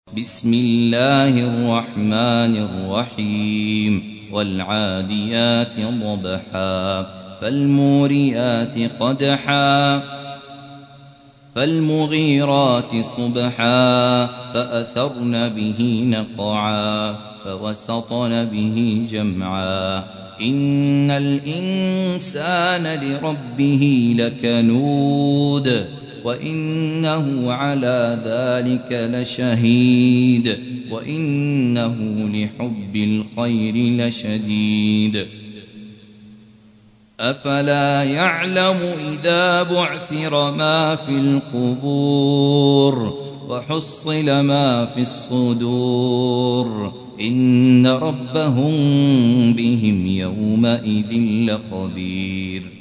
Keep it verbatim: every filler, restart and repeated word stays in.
بسم الله الرحمن الرحيم والعاديات ضبحا فالموريات قدحا فالمغيرات صبحا فأثرن به نقعا فوسطن به جمعا إن الإنسان لربه لكنود وإنه على ذلك لشهيد وإنه لحب الخير لشديد أفلا يعلم إذا بعثر ما في القبور وحصل ما في الصدور إن ربهم بهم يومئذ لخبير